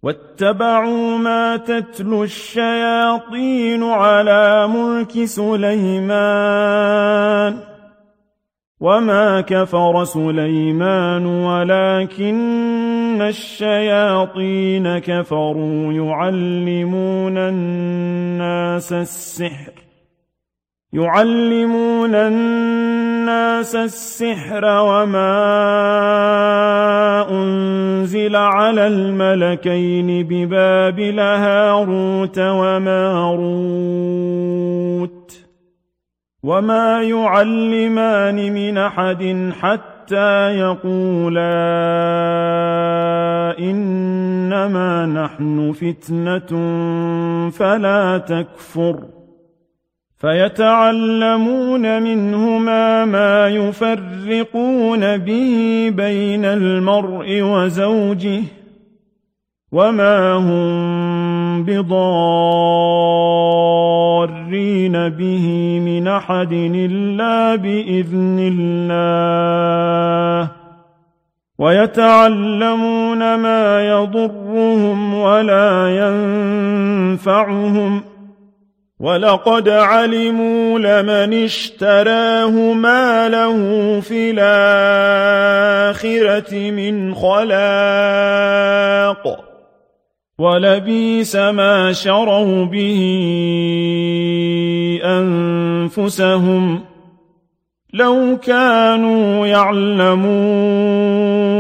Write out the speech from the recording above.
واتبعوا ما تتلو الشياطين على ملك سليمان وما كفر سليمان ولكن الشياطين كفروا يعلمون الناس السحر وما أنزل على الملكين ببابل هاروت وماروت وما يعلمان من أحد حتى يقولا إنما نحن فتنة فلا تكفر فيتعلمون منهما ما يفرقون به بين المرء وزوجه وما هم بضارين به من أحد إلا بإذن الله ويتعلمون ما يضرهم ولا ينفعهم ولقد علموا لمن اشتراه ما له في الآخرة من خلاق ولبئس ما شروا به أنفسهم لو كانوا يعلمون